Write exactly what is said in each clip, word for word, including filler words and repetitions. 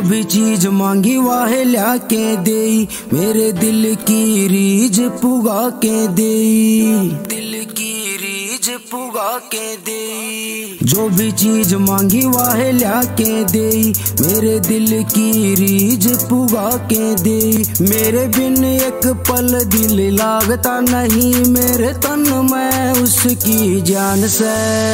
भी चीज मांगी वाहे ल्या के देई, मेरे दिल की रीझ पुगा के देई, दिल की रीझ पुगा के देई। जो भी चीज मांगी वाहे ल्या के देई, मेरे दिल की रीझ पुगा के देई। मेरे बिन एक पल दिल लागता नहीं, मेरे तन में उसकी जान से।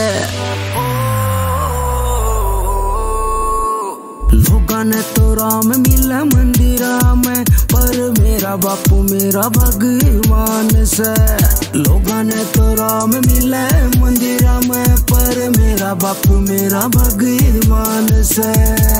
लोगों ने तो राम मिला मंदिरा में, पर मेरा बापू मेरा भगवान से। लोगों ने तो राम मिला मंदिरा में, पर मेरा बापू मेरा भगवान से।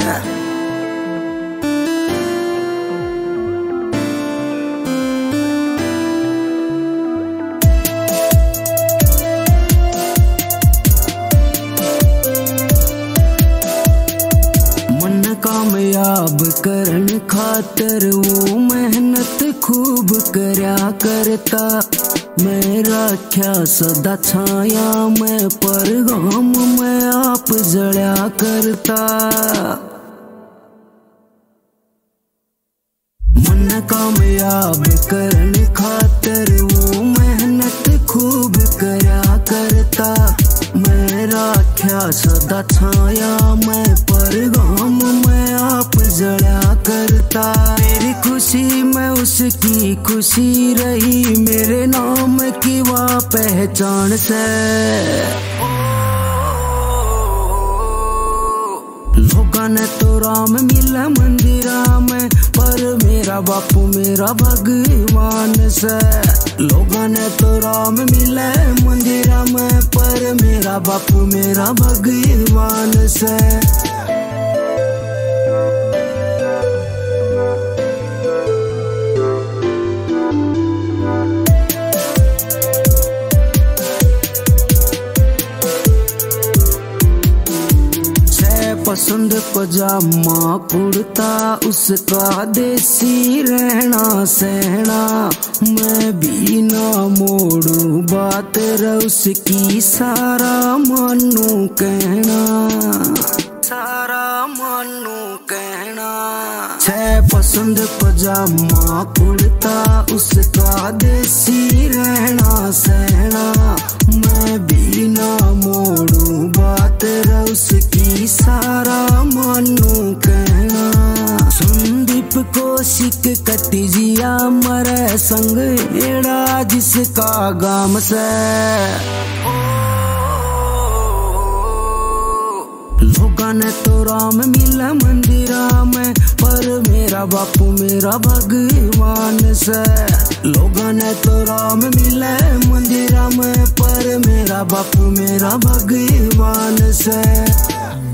कामयाब करन खातर वो मेहनत खूब करया करता, मैं राख्या सदा छाया में, पर गम में आप जड़ा करता। मन कामयाब करन खातर वो मेहनत खूब करया करता, मैं राख्या सदा छाया में, पर गम में आप जड़ा करता। मेरी खुशी में उसकी खुशी रही, मेरे नाम की वह पहचान से। लोगों ने तो राम मिला मंदिरा में, पर मेरा बापू मेरा भगवान से। लोगों ने तो राम मिला मंदिरा में, पर मेरा बापू मेरा भगवान से। पसंद पजामा कुर्ता उसका देसी रहना सहना, मैं भी ना मोड़ू बात उसकी सारा मानू कहना, सारा मानू कहना। छह पसंद पजामा कुर्ता उसका देसी रहना सहना, मैं भी ना मोड़ू बात उसकी सारा मानू कहना। संदीप कौशिक कटिजिया मरे संग एड़ा जिसका गाम से। लोगों ने तो राम मिला मंदिरा में, पर मेरा बापू मेरा भगवान से। लोगों ने तो राम मिला मंदिरा में, पर मेरा बापू मेरा भगवान से।